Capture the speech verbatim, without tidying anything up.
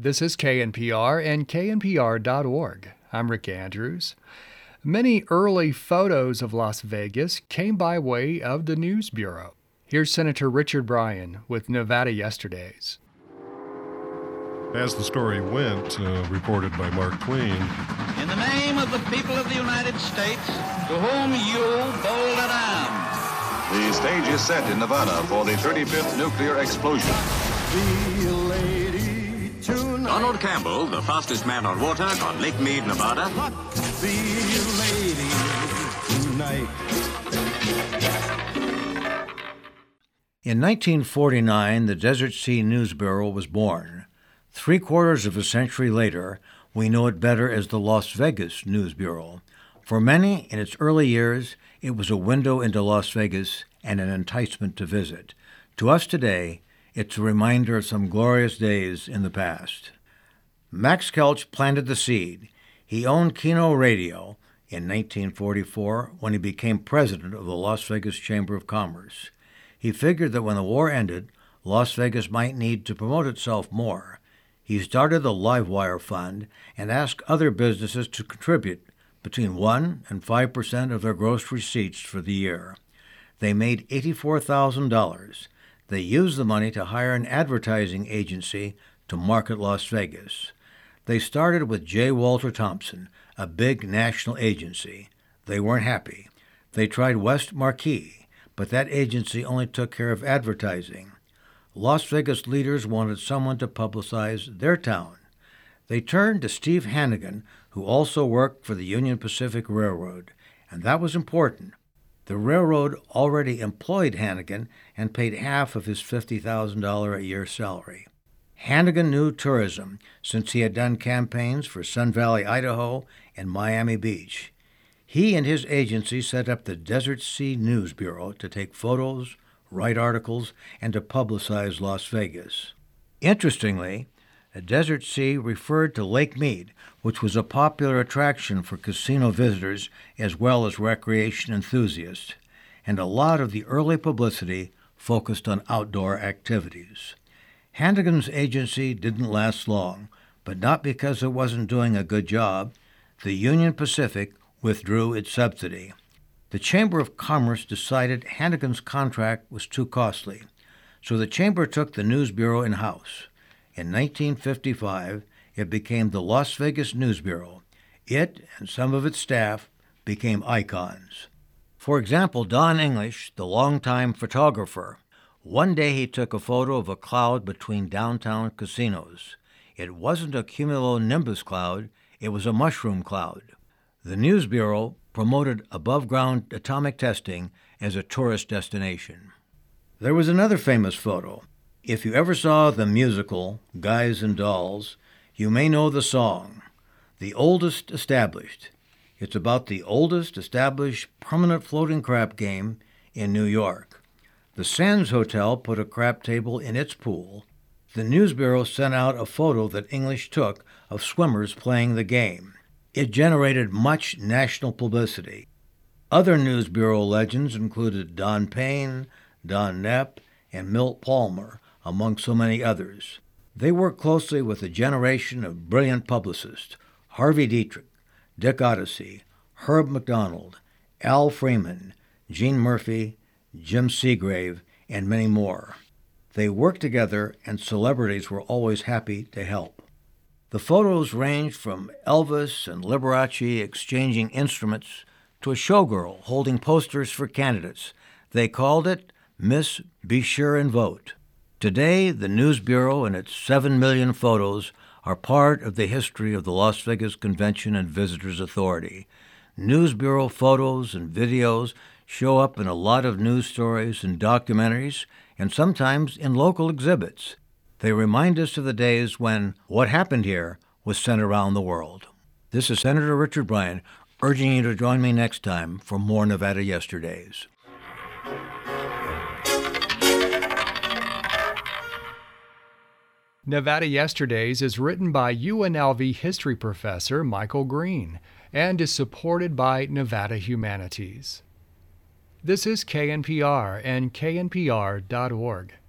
This is K N P R and K N P R dot org. I'm Rick Andrews. Many early photos of Las Vegas came by way of the News Bureau. Here's Senator Richard Bryan with Nevada Yesterdays. As the story went, uh, reported by Mark Twain. In the name of the people of the United States, to whom you bold and armed. The stage is set in Nevada for the thirty-fifth nuclear explosion. The lady tonight. Donald Campbell, the fastest man on water on Lake Mead, Nevada. The lady tonight. In nineteen forty-nine, the Desert Sea News Bureau was born. Three quarters of a century later, we know it better as the Las Vegas News Bureau. For many, in its early years, it was a window into Las Vegas and an enticement to visit. To us today, it's a reminder of some glorious days in the past. Max Kelch planted the seed. He owned Kino Radio in nineteen forty-four when he became president of the Las Vegas Chamber of Commerce. He figured that when the war ended, Las Vegas might need to promote itself more. He started the Livewire Fund and asked other businesses to contribute between one and five percent of their gross receipts for the year. They made eighty-four thousand dollars. They used the money to hire an advertising agency to market Las Vegas. They started with J. Walter Thompson, a big national agency. They weren't happy. They tried West Marquee, but that agency only took care of advertising. Las Vegas leaders wanted someone to publicize their town. They turned to Steve Hannigan, who also worked for the Union Pacific Railroad, and that was important. The railroad already employed Hannigan and paid half of his fifty thousand dollars a year salary. Hannigan knew tourism since he had done campaigns for Sun Valley, Idaho, and Miami Beach. He and his agency set up the Desert Sea News Bureau to take photos, write articles, and to publicize Las Vegas. Interestingly, the Desert Sea referred to Lake Mead, which was a popular attraction for casino visitors as well as recreation enthusiasts, and a lot of the early publicity focused on outdoor activities. Hannigan's agency didn't last long, but not because it wasn't doing a good job. The Union Pacific withdrew its subsidy. The Chamber of Commerce decided Hannigan's contract was too costly, so the Chamber took the News Bureau in-house. In nineteen fifty-five, it became the Las Vegas News Bureau. It and some of its staff became icons. For example, Don English, the longtime photographer, one day he took a photo of a cloud between downtown casinos. It wasn't a cumulonimbus cloud, it was a mushroom cloud. The News Bureau promoted above-ground atomic testing as a tourist destination. There was another famous photo. If you ever saw the musical Guys and Dolls, you may know the song, The Oldest Established. It's about the oldest established permanent floating crap game in New York. The Sands Hotel put a crap table in its pool. The News Bureau sent out a photo that English took of swimmers playing the game. It generated much national publicity. Other News Bureau legends included Don Payne, Don Knepp, and Milt Palmer, among so many others. They worked closely with a generation of brilliant publicists, Harvey Dietrich, Dick Odyssey, Herb McDonald, Al Freeman, Gene Murphy, Jim Seagrave, and many more. They worked together, and celebrities were always happy to help. The photos ranged from Elvis and Liberace exchanging instruments to a showgirl holding posters for candidates. They called it Miss Be Sure and Vote. Today, the News Bureau and its seven million photos are part of the history of the Las Vegas Convention and Visitors Authority. News Bureau photos and videos show up in a lot of news stories and documentaries, and sometimes in local exhibits. They remind us of the days when what happened here was sent around the world. This is Senator Richard Bryan urging you to join me next time for more Nevada Yesterdays. Nevada Yesterdays is written by U N L V history professor Michael Green and is supported by Nevada Humanities. This is K N P R and K N P R dot org.